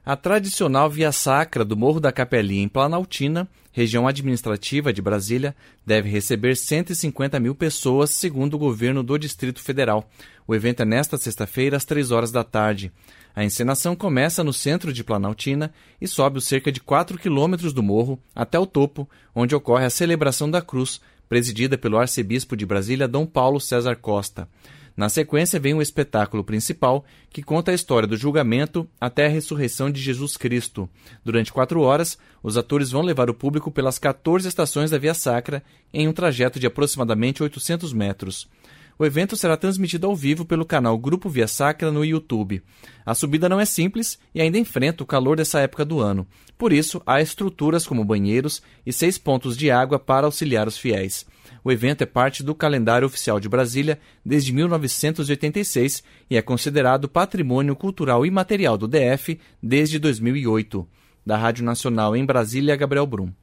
A tradicional Via Sacra do Morro da Capelinha, em Planaltina, região administrativa de Brasília, deve receber 150 mil pessoas, segundo o governo do Distrito Federal. O evento é nesta sexta-feira, às 3 horas da tarde. A encenação começa no centro de Planaltina e sobe os cerca de 4 quilômetros do morro até o topo, onde ocorre a celebração da cruz, presidida pelo arcebispo de Brasília, Dom Paulo César Costa. Na sequência vem o espetáculo principal, que conta a história do julgamento até a ressurreição de Jesus Cristo. Durante 4 horas, os atores vão levar o público pelas 14 estações da Via Sacra em um trajeto de aproximadamente 800 metros. O evento será transmitido ao vivo pelo canal Grupo Via Sacra no YouTube. A subida não é simples e ainda enfrenta o calor dessa época do ano. Por isso, há estruturas como banheiros e 6 pontos de água para auxiliar os fiéis. O evento é parte do calendário oficial de Brasília desde 1986 e é considerado patrimônio cultural imaterial do DF desde 2008. Da Rádio Nacional em Brasília, Gabriel Brum.